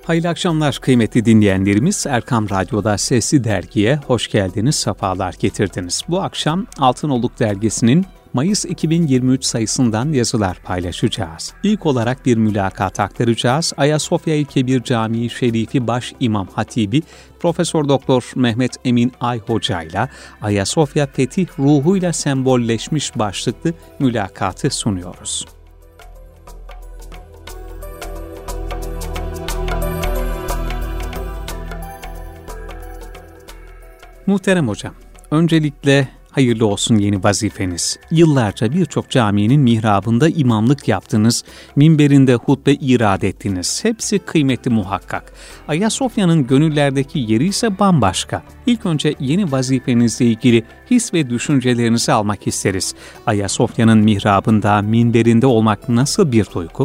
Hayırlı akşamlar kıymetli dinleyenlerimiz. Erkam Radyo'da Sesli Dergi'ye hoş geldiniz, sefalar getirdiniz. Bu akşam Altınoluk Dergisi'nin Mayıs 2023 sayısından yazılar paylaşacağız. İlk olarak bir mülakat aktaracağız. Ayasofya Kebir Camii Şerifi Baş İmam Hatibi Profesör Doktor Mehmet Emin Ay Hoca ile Ayasofya Fetih ruhuyla sembolleşmiş başlıklı mülakatı sunuyoruz. Muhterem hocam, öncelikle hayırlı olsun yeni vazifeniz. Yıllarca birçok caminin mihrabında imamlık yaptınız, minberinde hutbe irad ettiniz. Hepsi kıymetli muhakkak. Ayasofya'nın gönüllerdeki yeri ise bambaşka. İlk önce yeni vazifenizle ilgili his ve düşüncelerinizi almak isteriz. Ayasofya'nın mihrabında, minberinde olmak nasıl bir duygu?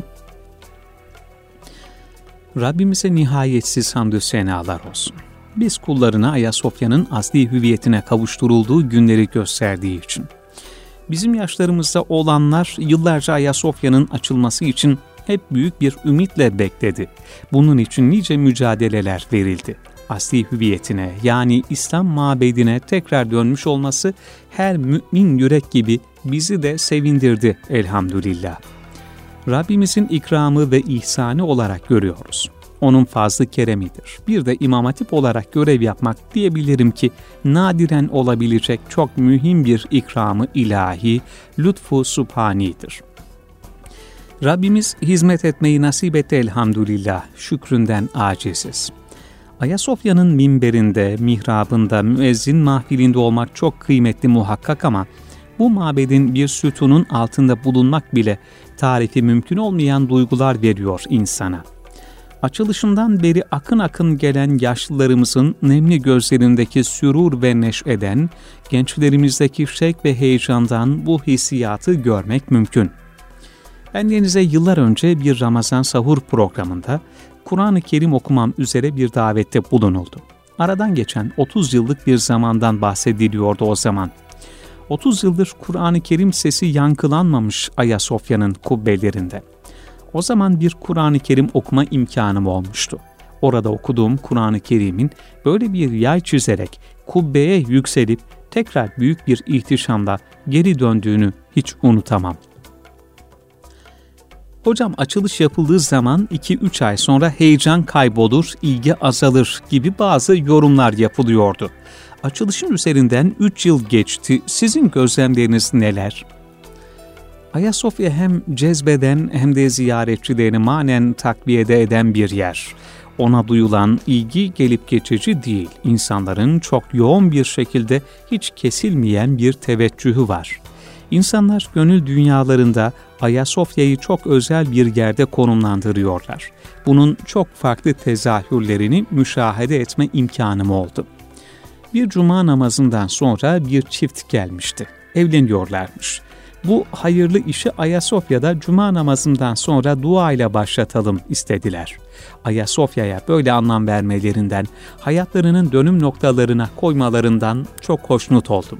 Rabbimize nihayetsiz hamdü senalar olsun. Biz kullarına Ayasofya'nın asli hüviyetine kavuşturulduğu günleri gösterdiği için. Bizim yaşlarımızda olanlar yıllarca Ayasofya'nın açılması için hep büyük bir ümitle bekledi. Bunun için nice mücadeleler verildi. Asli hüviyetine yani İslam mabedine tekrar dönmüş olması her mümin yürek gibi bizi de sevindirdi elhamdülillah. Rabbimizin ikramı ve ihsanı olarak görüyoruz. Onun fazlı keremidir. Bir de İmam Hatip olarak görev yapmak diyebilirim ki nadiren olabilecek çok mühim bir ikramı ilahi, lütfu subhanidir. Rabbimiz hizmet etmeyi nasip etti elhamdülillah, şükründen aciziz. Ayasofya'nın minberinde, mihrabında, müezzin mahfilinde olmak çok kıymetli muhakkak ama bu mabedin bir sütunun altında bulunmak bile tarifi mümkün olmayan duygular veriyor insana. Açılışından beri akın akın gelen yaşlılarımızın nemli gözlerindeki sürur ve neşeden, gençlerimizdeki şevk ve heyecandan bu hissiyatı görmek mümkün. Bendenize yıllar önce bir Ramazan sahur programında Kur'an-ı Kerim okumam üzere bir davette bulunuldu. Aradan geçen 30 yıllık bir zamandan bahsediliyordu o zaman. 30 yıldır Kur'an-ı Kerim sesi yankılanmamış Ayasofya'nın kubbelerinde. O zaman bir Kur'an-ı Kerim okuma imkanım olmuştu. Orada okuduğum Kur'an-ı Kerim'in böyle bir yay çizerek kubbeye yükselip tekrar büyük bir ihtişamla geri döndüğünü hiç unutamam. Hocam açılış yapıldığı zaman 2-3 ay sonra heyecan kaybolur, ilgi azalır gibi bazı yorumlar yapılıyordu. Açılışın üzerinden 3 yıl geçti. Sizin gözlemleriniz neler? Ayasofya hem cezbeden hem de ziyaretçilerini manen takviyede eden bir yer. Ona duyulan ilgi gelip geçici değil. İnsanların çok yoğun bir şekilde hiç kesilmeyen bir teveccühü var. İnsanlar gönül dünyalarında Ayasofya'yı çok özel bir yerde konumlandırıyorlar. Bunun çok farklı tezahürlerini müşahede etme imkanım oldu. Bir cuma namazından sonra bir çift gelmişti. Evleniyorlarmış. Bu hayırlı işi Ayasofya'da cuma namazından sonra dua ile başlatalım istediler. Ayasofya'ya böyle anlam vermelerinden, hayatlarının dönüm noktalarına koymalarından çok hoşnut oldum.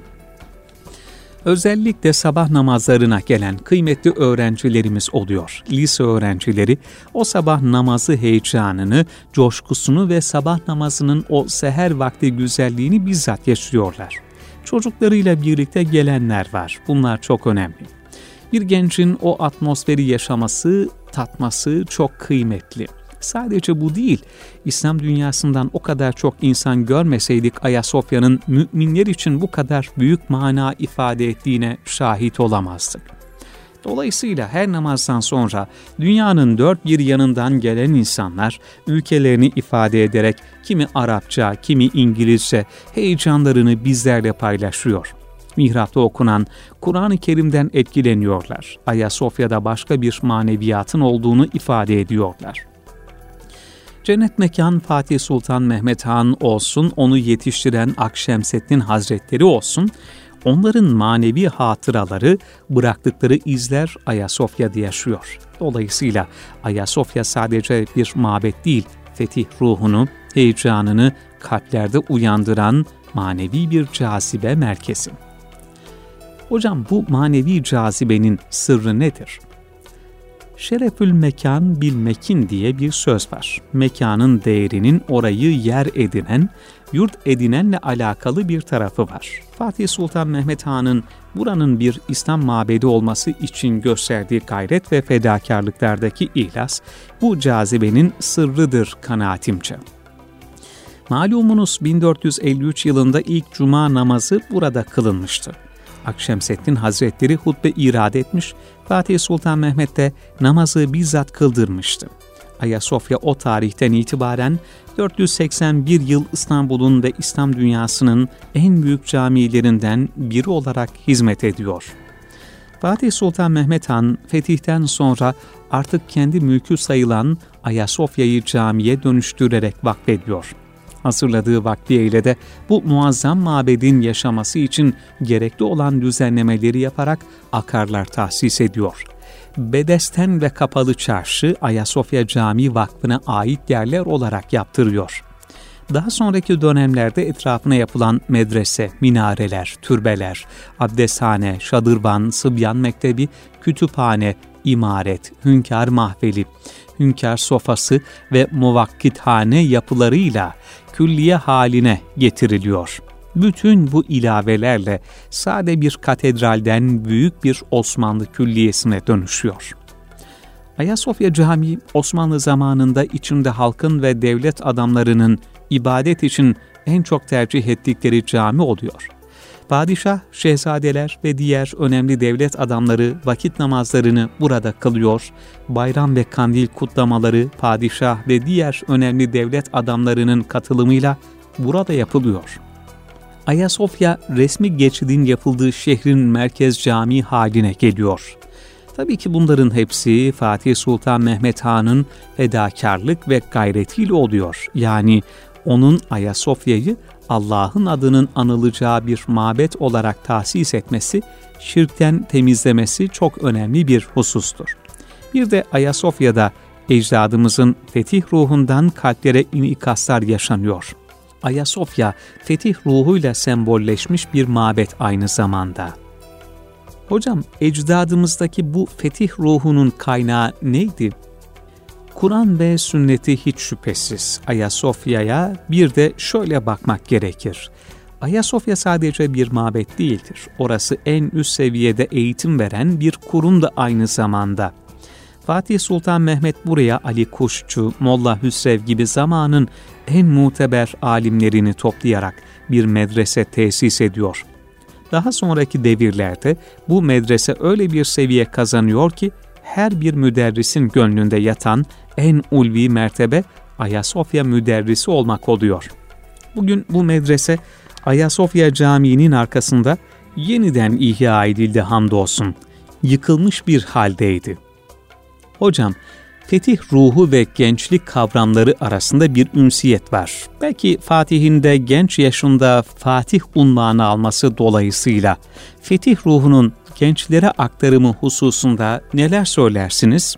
Özellikle sabah namazlarına gelen kıymetli öğrencilerimiz oluyor. Lise öğrencileri o sabah namazı heyecanını, coşkusunu ve sabah namazının o seher vakti güzelliğini bizzat yaşıyorlar. Çocuklarıyla birlikte gelenler var. Bunlar çok önemli. Bir gencin o atmosferi yaşaması, tatması çok kıymetli. Sadece bu değil, İslam dünyasından o kadar çok insan görmeseydik Ayasofya'nın müminler için bu kadar büyük mana ifade ettiğine şahit olamazdık. Dolayısıyla her namazdan sonra dünyanın dört bir yanından gelen insanlar ülkelerini ifade ederek kimi Arapça, kimi İngilizce heyecanlarını bizlerle paylaşıyor. Mihrapta okunan Kur'an-ı Kerim'den etkileniyorlar. Ayasofya'da başka bir maneviyatın olduğunu ifade ediyorlar. Cennet mekan Fatih Sultan Mehmet Han olsun, onu yetiştiren Akşemseddin Hazretleri olsun, onların manevi hatıraları, bıraktıkları izler Ayasofya'da yaşıyor. Dolayısıyla Ayasofya sadece bir mabet değil, fetih ruhunu, heyecanını kalplerde uyandıran manevi bir cazibe merkezi. Hocam bu manevi cazibenin sırrı nedir? Şerefül mekan bil mekin diye bir söz var. Mekanın değerinin orayı yer edinen, yurt edinenle alakalı bir tarafı var. Fatih Sultan Mehmet Han'ın buranın bir İslam mabedi olması için gösterdiği gayret ve fedakarlıklardaki ihlas, bu cazibenin sırrıdır kanaatimce. Malumunuz 1453 yılında ilk cuma namazı burada kılınmıştı. Akşemseddin Hazretleri hutbe irad etmiş, Fatih Sultan Mehmet de namazı bizzat kıldırmıştı. Ayasofya o tarihten itibaren 481 yıl İstanbul'un ve İslam dünyasının en büyük camilerinden biri olarak hizmet ediyor. Fatih Sultan Mehmet Han fetihten sonra artık kendi mülkü sayılan Ayasofya'yı camiye dönüştürerek vakfediyor. Hazırladığı vakfiye ile de bu muazzam mabedin yaşaması için gerekli olan düzenlemeleri yaparak akarlar tahsis ediyor. Bedesten ve Kapalı Çarşı Ayasofya Camii Vakfı'na ait yerler olarak yaptırıyor. Daha sonraki dönemlerde etrafına yapılan medrese, minareler, türbeler, abdesthane, şadırvan, sıbyan mektebi, kütüphane, imaret, hünkâr mahfeli, hünkâr sofası ve muvakkithane yapılarıyla külliye haline getiriliyor. Bütün bu ilavelerle sade bir katedralden büyük bir Osmanlı külliyesine dönüşüyor. Ayasofya Camii Osmanlı zamanında içinde halkın ve devlet adamlarının ibadet için en çok tercih ettikleri cami oluyor. Padişah, şehzadeler ve diğer önemli devlet adamları vakit namazlarını burada kılıyor, bayram ve kandil kutlamaları padişah ve diğer önemli devlet adamlarının katılımıyla burada yapılıyor. Ayasofya resmi geçidin yapıldığı şehrin merkez camii haline geliyor. Tabii ki bunların hepsi Fatih Sultan Mehmet Han'ın fedakarlık ve gayretiyle oluyor. Yani onun Ayasofya'yı Allah'ın adının anılacağı bir mabet olarak tahsis etmesi, şirkten temizlemesi çok önemli bir husustur. Bir de Ayasofya'da ecdadımızın fetih ruhundan kalplere inikaslar yaşanıyor. Ayasofya, fetih ruhuyla sembolleşmiş bir mabet aynı zamanda. Hocam, ecdadımızdaki bu fetih ruhunun kaynağı neydi? Kur'an ve sünneti hiç şüphesiz. Ayasofya'ya bir de şöyle bakmak gerekir. Ayasofya sadece bir mabet değildir. Orası en üst seviyede eğitim veren bir kurum da aynı zamanda. Fatih Sultan Mehmet buraya Ali Kuşçu, Molla Hüsrev gibi zamanın en muteber alimlerini toplayarak bir medrese tesis ediyor. Daha sonraki devirlerde bu medrese öyle bir seviye kazanıyor ki her bir müderrisin gönlünde yatan en ulvi mertebe Ayasofya müderrisi olmak oluyor. Bugün bu medrese Ayasofya Camii'nin arkasında yeniden ihya edildi hamdolsun. Yıkılmış bir haldeydi. Hocam, fetih ruhu ve gençlik kavramları arasında bir ünsiyet var. Belki Fatih'in de genç yaşında Fatih unvanı alması dolayısıyla fetih ruhunun gençlere aktarımı hususunda neler söylersiniz?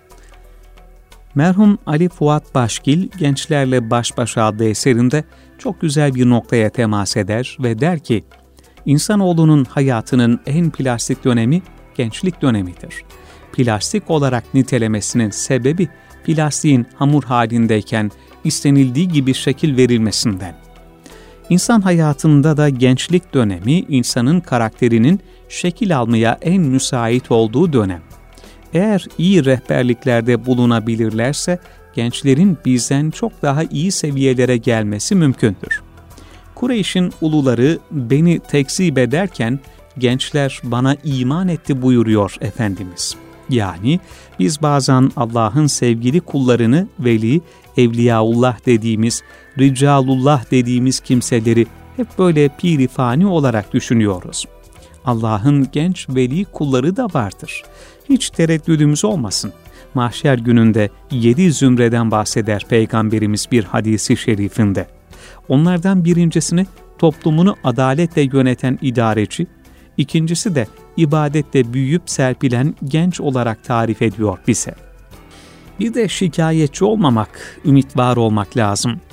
Merhum Ali Fuat Başgil, Gençlerle Baş Başa adlı eserinde çok güzel bir noktaya temas eder ve der ki, İnsanoğlunun hayatının en plastik dönemi gençlik dönemidir. Plastik olarak nitelemesinin sebebi plastiğin hamur halindeyken istenildiği gibi şekil verilmesinden. İnsan hayatında da gençlik dönemi insanın karakterinin şekil almaya en müsait olduğu dönem. Eğer iyi rehberliklerde bulunabilirlerse gençlerin bizden çok daha iyi seviyelere gelmesi mümkündür. Kureyş'in uluları beni tekzip ederken gençler bana iman etti buyuruyor Efendimiz. Yani biz bazen Allah'ın sevgili kullarını veli, evliyaullah dediğimiz, ricalullah dediğimiz kimseleri hep böyle pirifani olarak düşünüyoruz. Allah'ın genç veli kulları da vardır. Hiç tereddüdümüz olmasın. Mahşer gününde 7 zümreden bahseder Peygamberimiz bir hadisi şerifinde. Onlardan birincisini toplumunu adaletle yöneten idareci, ikincisi de ibadette büyüyüp serpilen genç olarak tarif ediyor bize. Bir de şikayetçi olmamak, ümit var olmak lazım.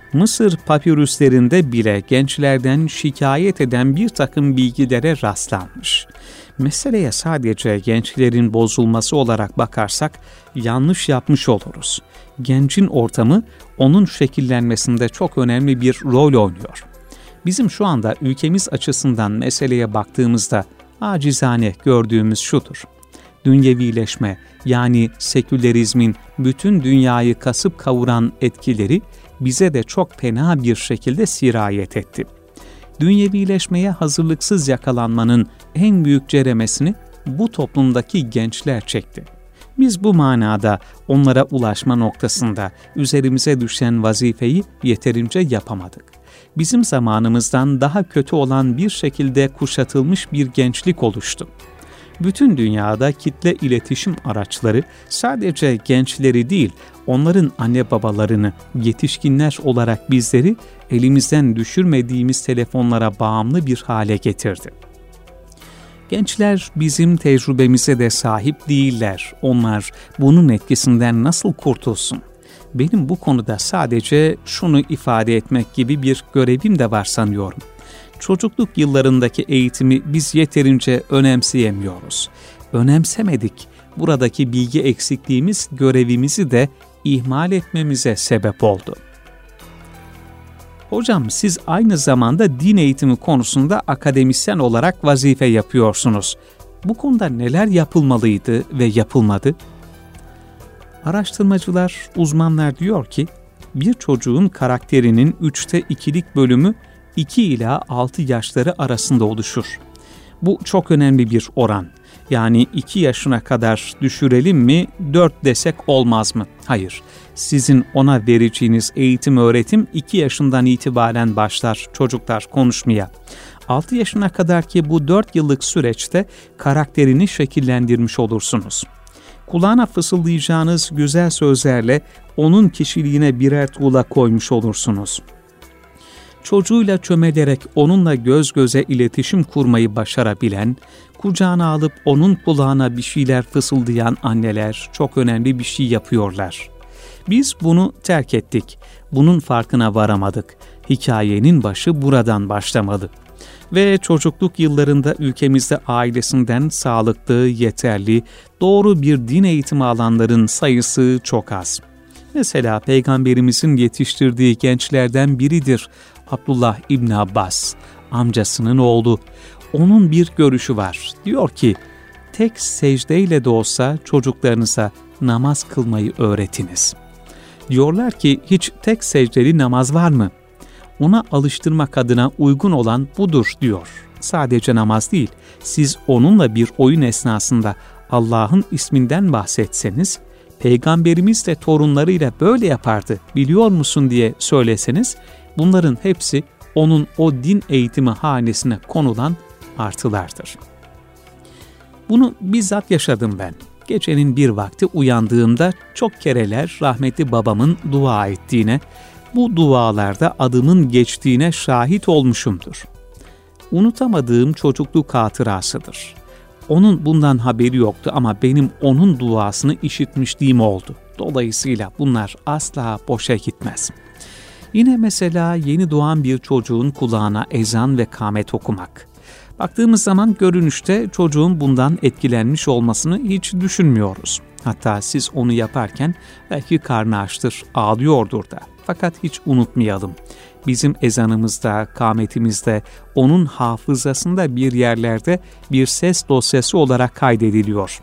Mısır papirüslerinde bile gençlerden şikayet eden bir takım bilgilere rastlanmış. Meseleye sadece gençlerin bozulması olarak bakarsak yanlış yapmış oluruz. Gencin ortamı onun şekillenmesinde çok önemli bir rol oynuyor. Bizim şu anda ülkemiz açısından meseleye baktığımızda acizane gördüğümüz şudur. Dünyevileşme, yani sekülerizmin bütün dünyayı kasıp kavuran etkileri bize de çok fena bir şekilde sirayet etti. Dünyevileşmeye hazırlıksız yakalanmanın en büyük ceremesini bu toplumdaki gençler çekti. Biz bu manada onlara ulaşma noktasında üzerimize düşen vazifeyi yeterince yapamadık. Bizim zamanımızdan daha kötü olan bir şekilde kuşatılmış bir gençlik oluştu. Bütün dünyada kitle iletişim araçları sadece gençleri değil, onların anne babalarını, yetişkinler olarak bizleri elimizden düşürmediğimiz telefonlara bağımlı bir hale getirdi. Gençler bizim tecrübemize de sahip değiller. Onlar bunun etkisinden nasıl kurtulsun? Benim bu konuda sadece şunu ifade etmek gibi bir görevim de var sanıyorum. Çocukluk yıllarındaki eğitimi biz yeterince önemseyemiyoruz. Önemsemedik. Buradaki bilgi eksikliğimiz görevimizi de ihmal etmemize sebep oldu. Hocam, siz aynı zamanda din eğitimi konusunda akademisyen olarak vazife yapıyorsunuz. Bu konuda neler yapılmalıydı ve yapılmadı? Araştırmacılar, uzmanlar diyor ki, bir çocuğun karakterinin 3'te 2'lik bölümü 2 ila 6 yaşları arasında oluşur. Bu çok önemli bir oran. Yani 2 yaşına kadar düşürelim mi, 4 desek olmaz mı? Hayır. Sizin ona vereceğiniz eğitim, öğretim 2 yaşından itibaren başlar çocuklar konuşmaya. 6 yaşına kadar ki bu 4 yıllık süreçte karakterini şekillendirmiş olursunuz. Kulağına fısıldayacağınız güzel sözlerle onun kişiliğine birer tuğla koymuş olursunuz. Çocuğuyla çömelerek onunla göz göze iletişim kurmayı başarabilen, kucağına alıp onun kulağına bir şeyler fısıldayan anneler çok önemli bir şey yapıyorlar. Biz bunu terk ettik. Bunun farkına varamadık. Hikayenin başı buradan başlamalı. Ve çocukluk yıllarında ülkemizde ailesinden sağlıklı, yeterli, doğru bir din eğitimi alanların sayısı çok az. Mesela Peygamberimizin yetiştirdiği gençlerden biridir Abdullah İbni Abbas, amcasının oğlu. Onun bir görüşü var. Diyor ki, tek secdeyle de olsa çocuklarınıza namaz kılmayı öğretiniz. Diyorlar ki, hiç tek secdeli namaz var mı? Ona alıştırmak adına uygun olan budur diyor. Sadece namaz değil, siz onunla bir oyun esnasında Allah'ın isminden bahsetseniz, Peygamberimiz de torunlarıyla böyle yapardı, biliyor musun diye söyleseniz, bunların hepsi onun o din eğitimi hanesine konulan artılardır. Bunu bizzat yaşadım ben. Gecenin bir vakti uyandığımda çok kereler rahmetli babamın dua ettiğine, bu dualarda adımın geçtiğine şahit olmuşumdur. Unutamadığım çocukluk hatırasıdır. Onun bundan haberi yoktu ama benim onun duasını işitmişliğim oldu. Dolayısıyla bunlar asla boşa gitmez. Yine mesela yeni doğan bir çocuğun kulağına ezan ve kâmet okumak. Baktığımız zaman görünüşte çocuğun bundan etkilenmiş olmasını hiç düşünmüyoruz. Hatta siz onu yaparken belki karnı açtır, ağlıyordur da. Fakat hiç unutmayalım. Bizim ezanımızda, kâmetimizde, onun hafızasında bir yerlerde bir ses dosyası olarak kaydediliyor.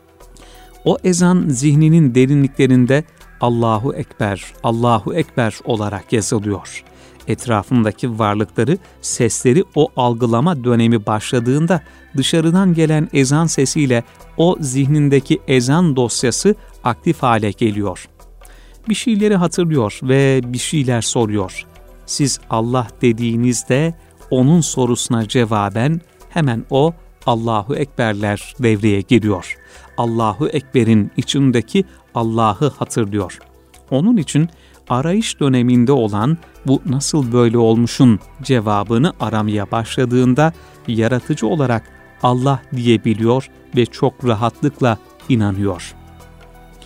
O ezan zihninin derinliklerinde Allahu Ekber, Allahu Ekber olarak yazılıyor. Etrafındaki varlıkları, sesleri o algılama dönemi başladığında dışarıdan gelen ezan sesiyle o zihnindeki ezan dosyası aktif hale geliyor. Bir şeyleri hatırlıyor ve bir şeyler soruyor. Siz Allah dediğinizde onun sorusuna cevaben hemen o Allahu Ekberler devreye giriyor. Allahu Ekber'in içindeki Allah'ı hatırlıyor. Onun için arayış döneminde olan bu nasıl böyle olmuşun cevabını aramaya başladığında yaratıcı olarak Allah diyebiliyor ve çok rahatlıkla inanıyor.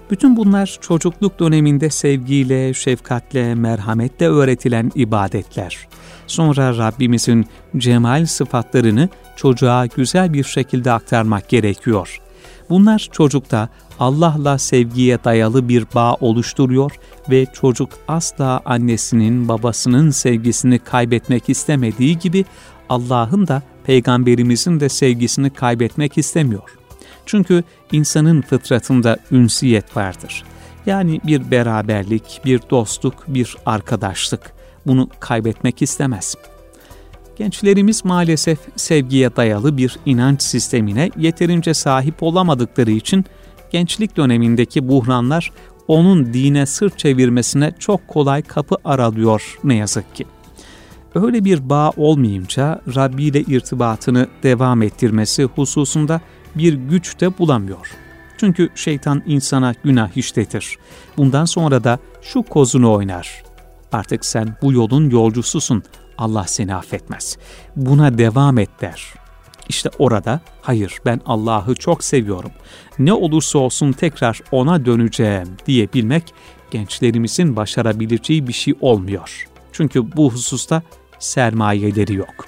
Bütün bunlar çocukluk döneminde sevgiyle, şefkatle, merhametle öğretilen ibadetler. Sonra Rabbimizin cemal sıfatlarını çocuğa güzel bir şekilde aktarmak gerekiyor. Bunlar çocukta Allah'la sevgiye dayalı bir bağ oluşturuyor ve çocuk asla annesinin, babasının sevgisini kaybetmek istemediği gibi Allah'ın da Peygamberimizin de sevgisini kaybetmek istemiyor. Çünkü insanın fıtratında ünsiyet vardır. Yani bir beraberlik, bir dostluk, bir arkadaşlık. Bunu kaybetmek istemez. Gençlerimiz maalesef sevgiye dayalı bir inanç sistemine yeterince sahip olamadıkları için gençlik dönemindeki buhranlar onun dine sırt çevirmesine çok kolay kapı aralıyor ne yazık ki. Öyle bir bağ olmayınca Rabbi ile irtibatını devam ettirmesi hususunda bir güç de bulamıyor. Çünkü şeytan insana günah işletir. Bundan sonra da şu kozunu oynar. Artık sen bu yolun yolcususun, Allah seni affetmez. Buna devam et der. İşte orada hayır ben Allah'ı çok seviyorum. Ne olursa olsun tekrar ona döneceğim diyebilmek gençlerimizin başarabileceği bir şey olmuyor. Çünkü bu hususta sermayeleri yok.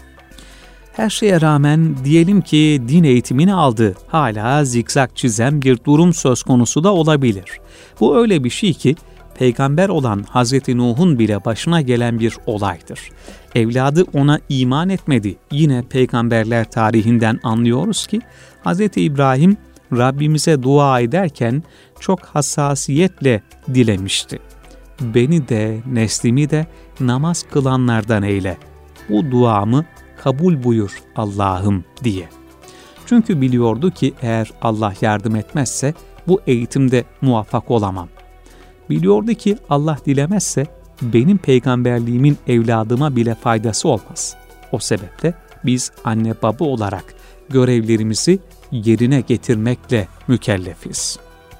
Her şeye rağmen diyelim ki din eğitimini aldı, hala zikzak çizen bir durum söz konusu da olabilir. Bu öyle bir şey ki peygamber olan Hazreti Nuh'un bile başına gelen bir olaydır. Evladı ona iman etmedi. Yine peygamberler tarihinden anlıyoruz ki Hazreti İbrahim Rabbimize dua ederken çok hassasiyetle dilemişti. Beni de neslimi de namaz kılanlardan eyle. Bu duamı kabul buyur Allah'ım diye. Çünkü biliyordu ki eğer Allah yardım etmezse bu eğitimde muvaffak olamam. Biliyordu ki Allah dilemezse benim peygamberliğimin evladıma bile faydası olmaz. O sebeple biz anne baba olarak görevlerimizi yerine getirmekle mükellefiz.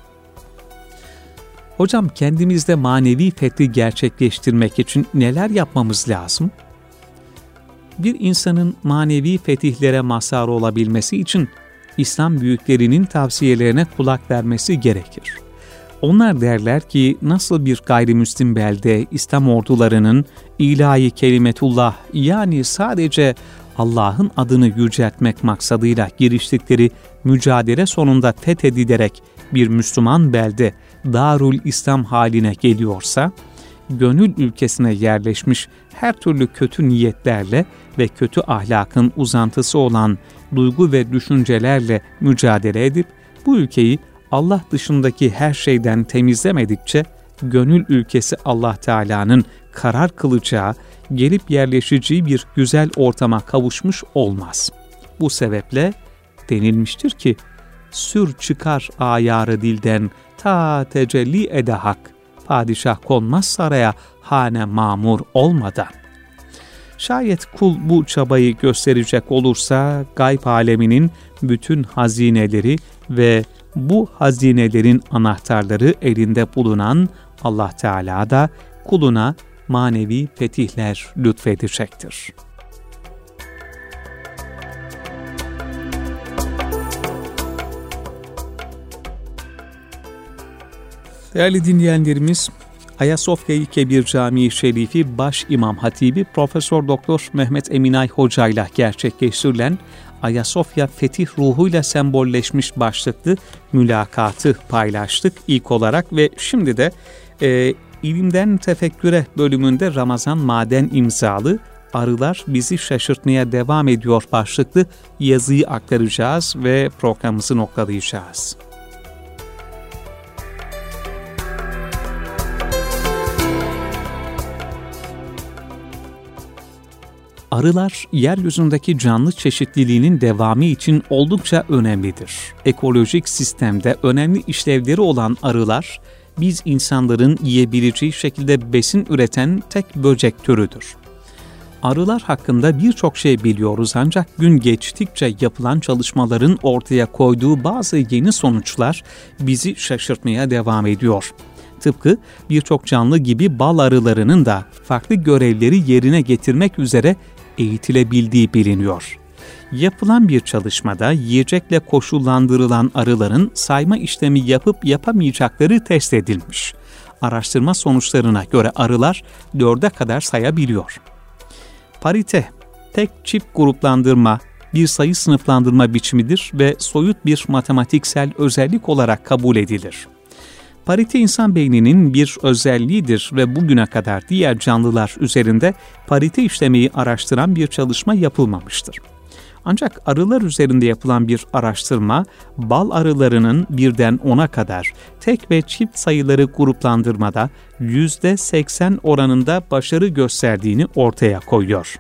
Hocam kendimizde manevi fethi gerçekleştirmek için neler yapmamız lazım? Bir insanın manevi fetihlere mazhar olabilmesi için İslam büyüklerinin tavsiyelerine kulak vermesi gerekir. Onlar derler ki nasıl bir gayrimüslim belde İslam ordularının ilahi kelimetullah yani sadece Allah'ın adını yüceltmek maksadıyla giriştikleri mücadele sonunda fethedilerek bir Müslüman belde Darul İslam haline geliyorsa, gönül ülkesine yerleşmiş her türlü kötü niyetlerle ve kötü ahlakın uzantısı olan duygu ve düşüncelerle mücadele edip bu ülkeyi Allah dışındaki her şeyden temizlemedikçe gönül ülkesi Allah Teala'nın karar kılacağı, gelip yerleşeceği bir güzel ortama kavuşmuş olmaz. Bu sebeple denilmiştir ki, sür çıkar ayarı dilden ta tecelli ede hak, padişah konmaz saraya hane mamur olmadan. Şayet kul bu çabayı gösterecek olursa gayb aleminin bütün hazineleri ve bu hazinelerin anahtarları elinde bulunan Allah Teala da kuluna manevi fetihler lütfedecektir. Değerli dinleyenlerimiz, Ayasofya-i Kebir Camii Şerifi Baş İmam Hatibi Profesör Doktor Mehmet Eminay Hoca ile gerçekleştirilen Ayasofya Fetih ruhuyla sembolleşmiş başlıklı mülakatı paylaştık ilk olarak ve şimdi de İlimden Tefekküre bölümünde Ramazan Maden imzalı Arılar Bizi Şaşırtmaya Devam Ediyor başlıklı yazıyı aktaracağız ve programımızı noktalayacağız. Arılar, yeryüzündeki canlı çeşitliliğinin devamı için oldukça önemlidir. Ekolojik sistemde önemli işlevleri olan arılar, biz insanların yiyebileceği şekilde besin üreten tek böcek türüdür. Arılar hakkında birçok şey biliyoruz ancak gün geçtikçe yapılan çalışmaların ortaya koyduğu bazı yeni sonuçlar bizi şaşırtmaya devam ediyor. Tıpkı birçok canlı gibi bal arılarının da farklı görevleri yerine getirmek üzere eğitilebildiği biliniyor. Yapılan bir çalışmada yiyecekle koşullandırılan arıların sayma işlemi yapıp yapamayacakları test edilmiş. Araştırma sonuçlarına göre arılar 4'e kadar sayabiliyor. Parite, tek çift gruplandırma, bir sayı sınıflandırma biçimidir ve soyut bir matematiksel özellik olarak kabul edilir. Parite insan beyninin bir özelliğidir ve bugüne kadar diğer canlılar üzerinde parite işlemeyi araştıran bir çalışma yapılmamıştır. Ancak arılar üzerinde yapılan bir araştırma, bal arılarının 1'den 10'a kadar tek ve çift sayıları gruplandırmada %80 oranında başarı gösterdiğini ortaya koyuyor.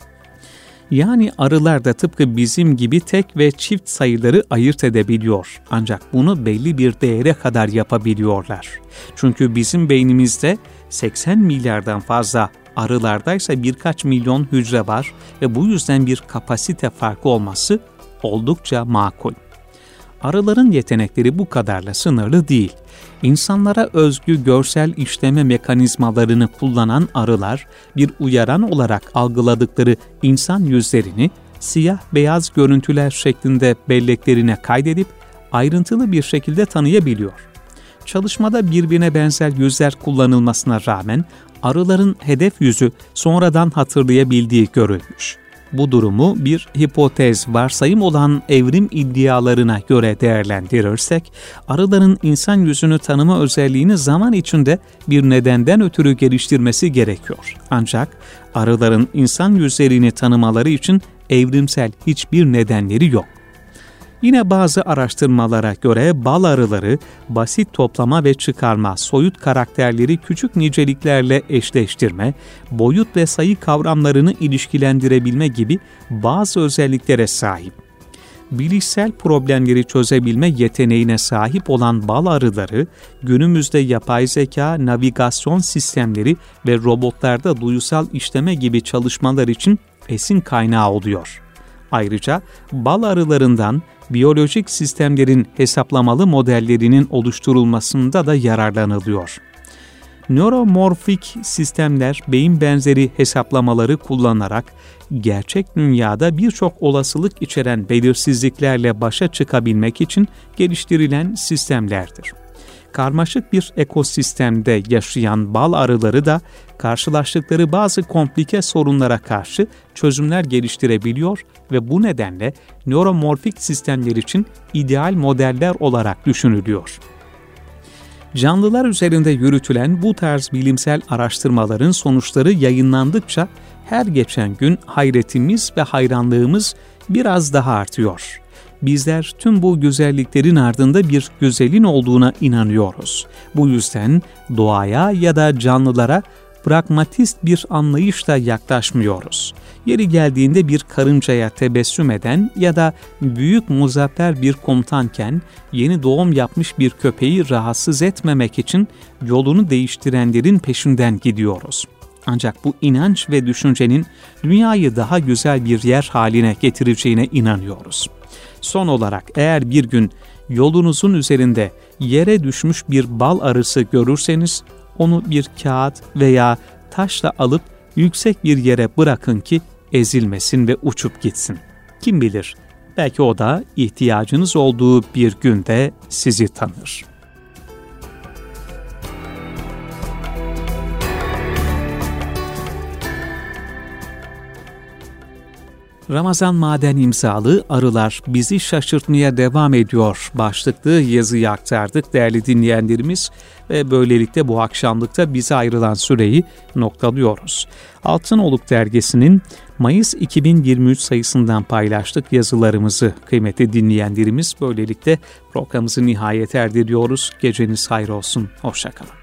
Yani arılar da tıpkı bizim gibi tek ve çift sayıları ayırt edebiliyor. Ancak bunu belli bir değere kadar yapabiliyorlar. Çünkü bizim beynimizde 80 milyardan fazla, arılardaysa birkaç milyon hücre var ve bu yüzden bir kapasite farkı olması oldukça makul. Arıların yetenekleri bu kadarla sınırlı değil. İnsanlara özgü görsel işleme mekanizmalarını kullanan arılar, bir uyaran olarak algıladıkları insan yüzlerini siyah-beyaz görüntüler şeklinde belleklerine kaydedip ayrıntılı bir şekilde tanıyabiliyor. Çalışmada birbirine benzer yüzler kullanılmasına rağmen arıların hedef yüzü sonradan hatırlayabildiği görülmüş. Bu durumu bir hipotez, varsayım olan evrim iddialarına göre değerlendirirsek, arıların insan yüzünü tanıma özelliğini zaman içinde bir nedenden ötürü geliştirmesi gerekiyor. Ancak arıların insan yüzlerini tanımaları için evrimsel hiçbir nedenleri yok. Yine bazı araştırmalara göre bal arıları basit toplama ve çıkarma, soyut karakterleri küçük niceliklerle eşleştirme, boyut ve sayı kavramlarını ilişkilendirebilme gibi bazı özelliklere sahip. Bilişsel problemleri çözebilme yeteneğine sahip olan bal arıları, günümüzde yapay zeka, navigasyon sistemleri ve robotlarda duyusal işleme gibi çalışmalar için esin kaynağı oluyor. Ayrıca bal arılarından biyolojik sistemlerin hesaplamalı modellerinin oluşturulmasında da yararlanılıyor. Nöromorfik sistemler beyin benzeri hesaplamaları kullanarak gerçek dünyada birçok olasılık içeren belirsizliklerle başa çıkabilmek için geliştirilen sistemlerdir. Karmaşık bir ekosistemde yaşayan bal arıları da karşılaştıkları bazı komplike sorunlara karşı çözümler geliştirebiliyor ve bu nedenle nöromorfik sistemler için ideal modeller olarak düşünülüyor. Canlılar üzerinde yürütülen bu tarz bilimsel araştırmaların sonuçları yayınlandıkça her geçen gün hayretimiz ve hayranlığımız biraz daha artıyor. Bizler tüm bu güzelliklerin ardında bir güzelin olduğuna inanıyoruz. Bu yüzden doğaya ya da canlılara pragmatist bir anlayışla yaklaşmıyoruz. Yeri geldiğinde bir karıncaya tebessüm eden ya da büyük muzaffer bir komutanken yeni doğum yapmış bir köpeği rahatsız etmemek için yolunu değiştirenlerin peşinden gidiyoruz. Ancak bu inanç ve düşüncenin dünyayı daha güzel bir yer haline getireceğine inanıyoruz. Son olarak eğer bir gün yolunuzun üzerinde yere düşmüş bir bal arısı görürseniz onu bir kağıt veya taşla alıp yüksek bir yere bırakın ki ezilmesin ve uçup gitsin. Kim bilir, belki o da ihtiyacınız olduğu bir günde sizi tanır. Ramazan Maden imzalı Arılar Bizi Şaşırtmaya Devam Ediyor başlıklı yazıyı aktardık değerli dinleyenlerimiz ve böylelikle bu akşamlıkta bize ayrılan süreyi noktalıyoruz. Altınoluk Dergisi'nin Mayıs 2023 sayısından paylaştık yazılarımızı kıymetli dinleyenlerimiz. Böylelikle programımızı nihayete erdiriyoruz. Geceniz hayır olsun. Hoşça kalın.